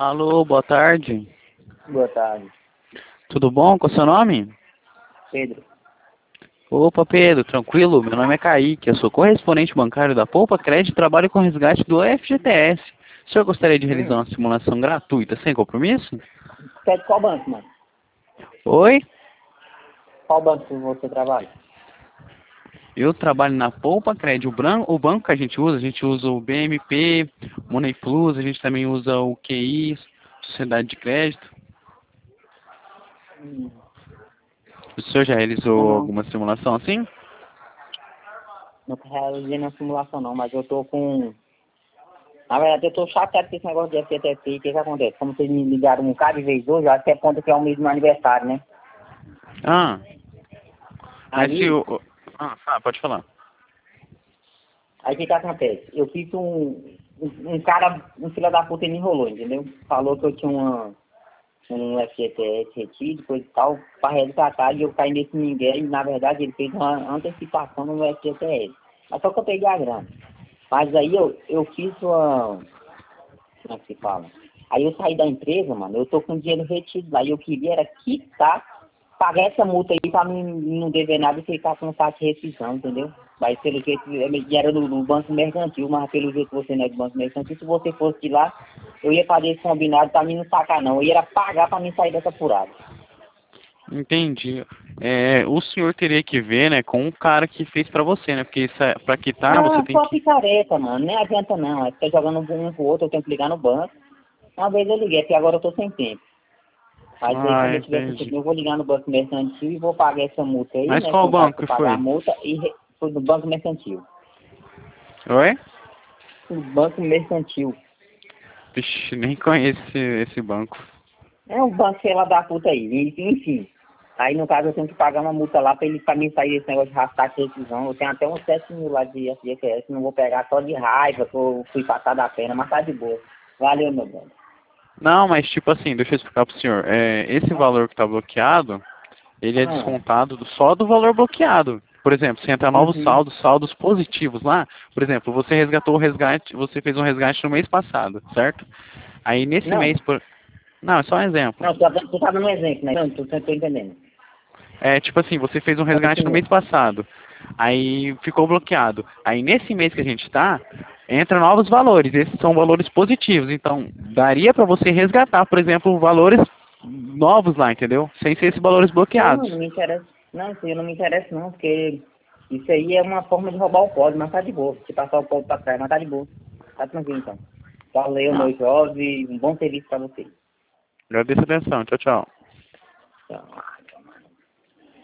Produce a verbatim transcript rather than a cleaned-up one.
Alô, boa tarde. Boa tarde. Tudo bom? Qual é o seu nome? Pedro. Opa, Pedro, tranquilo? Meu nome é Kaique, eu sou correspondente bancário da Poupa Crédito e trabalho com resgate do F G T S. O senhor gostaria de realizar Hum. uma simulação gratuita, sem compromisso? Você é de qual banco, mano? Oi? Qual banco que você trabalha? Eu trabalho na Poupa Crédito. O, bran- o banco que a gente usa, a gente usa o B M P, Money Plus, a gente também usa o Q I, Sociedade de Crédito. Hum. O senhor já Não, realizou não. alguma simulação assim? Não realizei na simulação não, mas eu tô com... Na verdade, eu tô chateado com esse negócio de F G T S. O que que acontece? Como vocês me ligaram um bocado de vez hoje, eu acho que é conta que é o mês do meu aniversário, né? Ah, mas se Aí, o... o- Ah, ah, pode falar. aí o que que acontece? Eu fiz um... Um, um cara, um filho da puta, ele me enrolou, entendeu? Falou que eu tinha uma... um F G T S retido, coisa e tal, para resgatar, e eu caí nesse ninguém, e na verdade ele fez uma antecipação no F G T S. Mas só que eu peguei a grana. Mas aí eu, eu fiz uma... Como é que se fala? Aí eu saí da empresa, mano, eu tô com dinheiro retido lá, e eu queria era quitar, pagar essa multa aí pra mim não dever nada e ficar com taxa de rescisão, entendeu? Mas pelo jeito, era do, do Banco Mercantil, mas pelo jeito você não é do Banco Mercantil, se você fosse de lá, eu ia fazer esse combinado pra mim não sacar não, eu ia era pagar pra mim sair dessa furada. Entendi. É, o senhor teria que ver, né, com o cara que fez pra você, né? Porque isso é, pra quitar você Não, tem só que... picareta, mano, nem adianta não, é ficar jogando um pro outro, eu tenho que ligar no banco. Uma vez eu liguei, porque agora eu tô sem tempo. Mas aí quando Ah, eu tiver com entendi. tempo, eu vou ligar no Banco Mercantil e vou pagar essa multa aí, Mas né, qual com o cara banco que que pagar a foi? multa, e re... foi do Banco Mercantil. Oi? O Banco Mercantil. Vixe, nem conheço esse, esse banco. É um banco, sei lá, da puta aí. E, enfim. Aí, no caso, eu tenho que pagar uma multa lá pra ele, pra mim sair desse negócio de rastar decisão. Eu tenho até uns sete mil lá de F G T S. Não vou pegar só de raiva, que eu fui passar da pena, mas tá de boa. Valeu, meu bem. Não, mas tipo assim, deixa eu explicar pro senhor. É, esse valor que tá bloqueado, ele é Ah, descontado do- só do valor bloqueado. Por exemplo, se entrar novos uhum. saldos, saldos positivos lá, por exemplo, você resgatou o resgate, você fez um resgate no mês passado, certo? Aí nesse Não, mês, por... Não, é só um exemplo. não, tu tá, dando- tu tá dando um exemplo, né? Não, tu, tu, tô entendendo. É, tipo assim, você fez um resgate no Continua. mês passado, aí ficou bloqueado. Aí nesse mês que a gente tá, entra novos valores, esses são valores positivos, então daria pra você resgatar, por exemplo, valores novos lá, entendeu? Sem ser esses valores Não, bloqueados. não me interessa. Não, isso aí não me interessa não, porque isso aí é uma forma de roubar o código, mas tá de boa. Se passar o código pra trás, mas tá de boa. Tá tranquilo então. Valeu, Não. meu jovem, um bom serviço pra você. Agradeço a atenção. Tchau, tchau.